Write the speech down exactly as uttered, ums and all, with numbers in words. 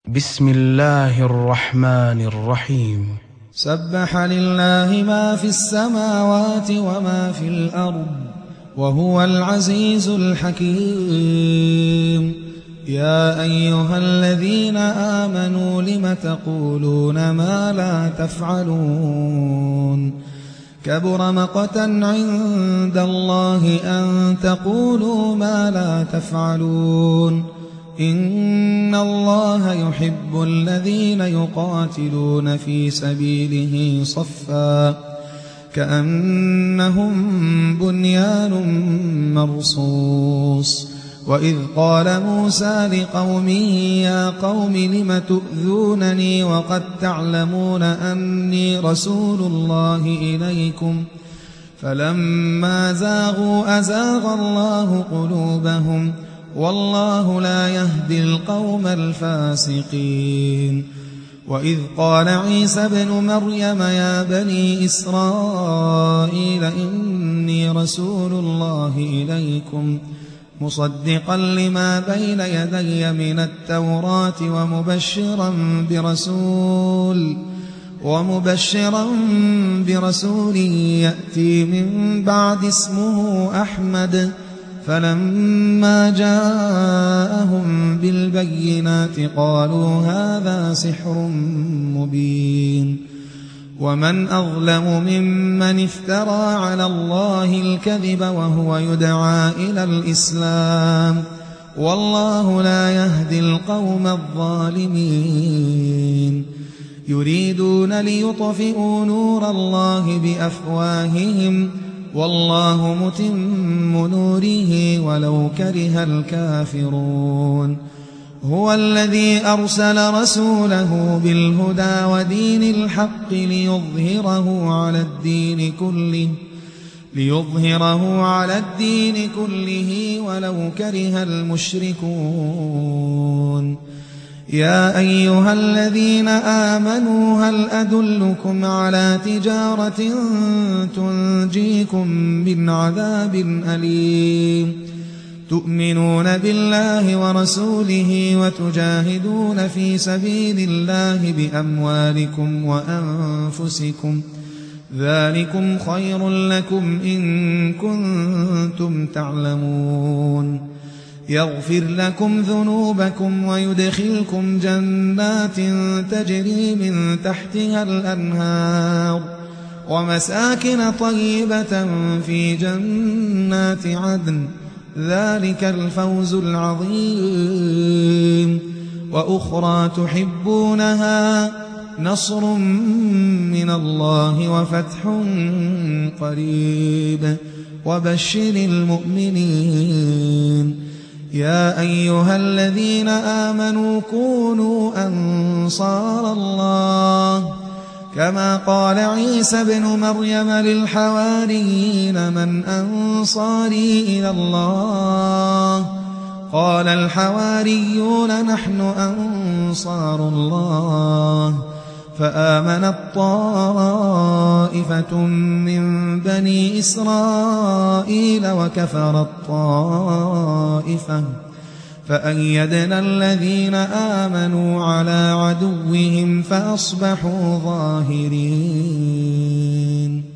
بسم الله الرحمن الرحيم. سبح لله ما في السماوات وما في الأرض وهو العزيز الحكيم. يا أيها الذين آمنوا لم تقولون ما لا تفعلون كبر مقتا عند الله أن تقولوا ما لا تفعلون. إن الله يحب الذين يقاتلون في سبيله صفا كأنهم بنيان مرصوص. وإذ قال موسى لقومه يا قوم لم تؤذونني وقد تعلمون أني رسول الله إليكم فلما زاغوا أزاغ الله قلوبهم والله لا يهدي القوم الفاسقين. وإذ قال عيسى ابن مريم يا بني إسرائيل إني رسول الله إليكم مصدقا لما بين يدي من التوراة ومبشرا برسول ومبشرا برسول يأتي من بعد اسمه أحمد. فلما جاءهم بالبينات قالوا هذا سحر مبين. ومن أظلم ممن افترى على الله الكذب وهو يدعى إلى الإسلام والله لا يهدي القوم الظالمين. يريدون ليطفئوا نور الله بأفواههم والله متم نوره ولو كره الكافرون. هو الذي أرسل رسوله بالهدى ودين الحق ليظهره على الدين كله ليظهره على الدين كله ولو كره المشركون. يا أيها الذين آمنوا هل أدلكم على تجارة تنجيكم من عذاب أليم تؤمنون بالله ورسوله وتجاهدون في سبيل الله بأموالكم وأنفسكم ذلكم خير لكم إن كنتم تعلمون. يغفر لكم ذنوبكم ويدخلكم جنات تجري من تحتها الأنهار ومساكن طيبة في جنات عدن ذلك الفوز العظيم. وأخرى تحبونها نصر من الله وفتح قريب وبشر المؤمنين. يا أيها الذين آمنوا كونوا أنصار الله كما قال عيسى ابن مريم للحواريين من أنصاري إلى الله قال الحواريون نحن أنصار الله. فآمنت طائفة من بني إسرائيل وكفرت طائفة فأيدنا الذين آمنوا على عدوهم فأصبحوا ظاهرين.